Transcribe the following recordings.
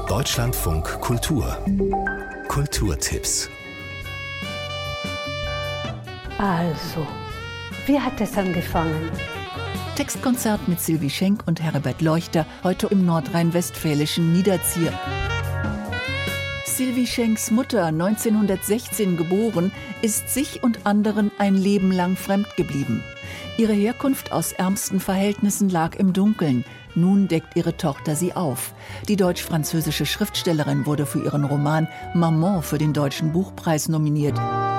Deutschlandfunk Kultur. Kulturtipps. Also, wie hat es angefangen? Textkonzert mit Sylvie Schenk und Herbert Leuchter, heute im nordrhein-westfälischen Niederzier. Sylvie Schenks Mutter, 1916 geboren, ist sich und anderen ein Leben lang fremd geblieben. Ihre Herkunft aus ärmsten Verhältnissen lag im Dunkeln. Nun deckt ihre Tochter sie auf. Die deutsch-französische Schriftstellerin wurde für ihren Roman Maman für den Deutschen Buchpreis nominiert.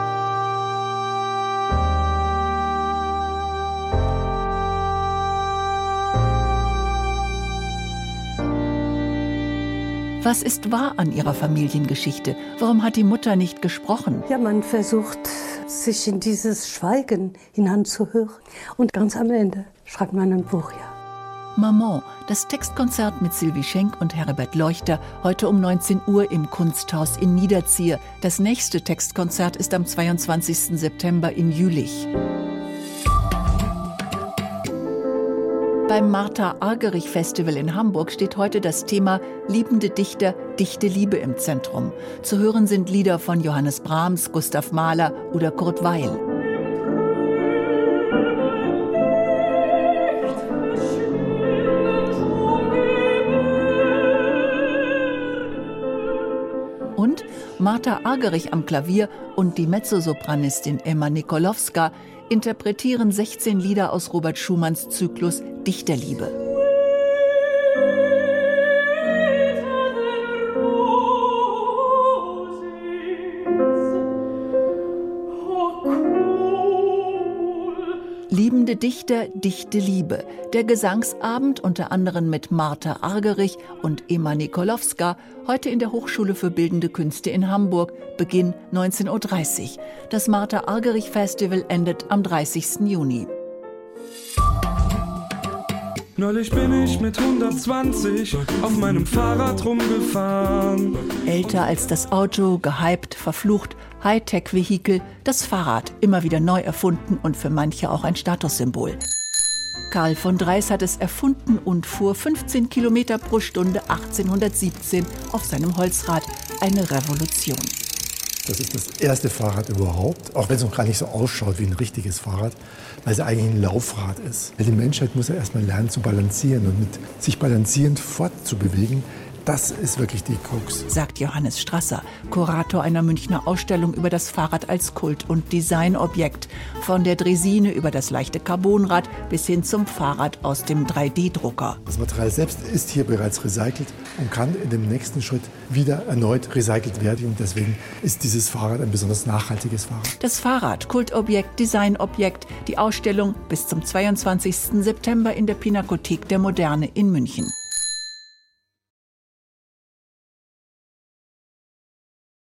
Was ist wahr an ihrer Familiengeschichte? Warum hat die Mutter nicht gesprochen? Ja, man versucht, sich in dieses Schweigen hineinzuhören. Und ganz am Ende schreibt man ein Buch, ja. Maman, das Textkonzert mit Sylvie Schenk und Herbert Leuchter, heute um 19 Uhr im Kunsthaus in Niederzier. Das nächste Textkonzert ist am 22. September in Jülich. Beim Martha-Argerich-Festival in Hamburg steht heute das Thema Liebende Dichter, dichte Liebe im Zentrum. Zu hören sind Lieder von Johannes Brahms, Gustav Mahler oder Kurt Weill. Und Martha Argerich am Klavier und die Mezzosopranistin Emma Nikolowska interpretieren 16 Lieder aus Robert Schumanns Zyklus Dichterliebe. Liebende Dichter, dichte Liebe. Der Gesangsabend unter anderem mit Martha Argerich und Emma Nikolowska, heute in der Hochschule für Bildende Künste in Hamburg, Beginn 19.30 Uhr. Das Martha Argerich Festival endet am 30. Juni. Neulich bin ich mit 120 auf meinem Fahrrad rumgefahren. Älter als das Auto, gehypt, verflucht, Hightech-Vehikel, das Fahrrad, immer wieder neu erfunden und für manche auch ein Statussymbol. Karl von Dreis hat es erfunden und fuhr 15 Kilometer pro Stunde 1817 auf seinem Holzrad. Eine Revolution. Das ist das erste Fahrrad überhaupt, auch wenn es noch gar nicht so ausschaut wie ein richtiges Fahrrad, weil es eigentlich ein Laufrad ist. Weil die Menschheit muss ja erstmal lernen zu balancieren und mit sich balancierend fortzubewegen. Das ist wirklich die Krux. Sagt Johannes Strasser, Kurator einer Münchner Ausstellung über das Fahrrad als Kult- und Designobjekt. Von der Draisine über das leichte Carbonrad bis hin zum Fahrrad aus dem 3D-Drucker. Das Material selbst ist hier bereits recycelt und kann in dem nächsten Schritt wieder erneut recycelt werden. Und deswegen ist dieses Fahrrad ein besonders nachhaltiges Fahrrad. Das Fahrrad, Kultobjekt, Designobjekt, die Ausstellung bis zum 22. September in der Pinakothek der Moderne in München.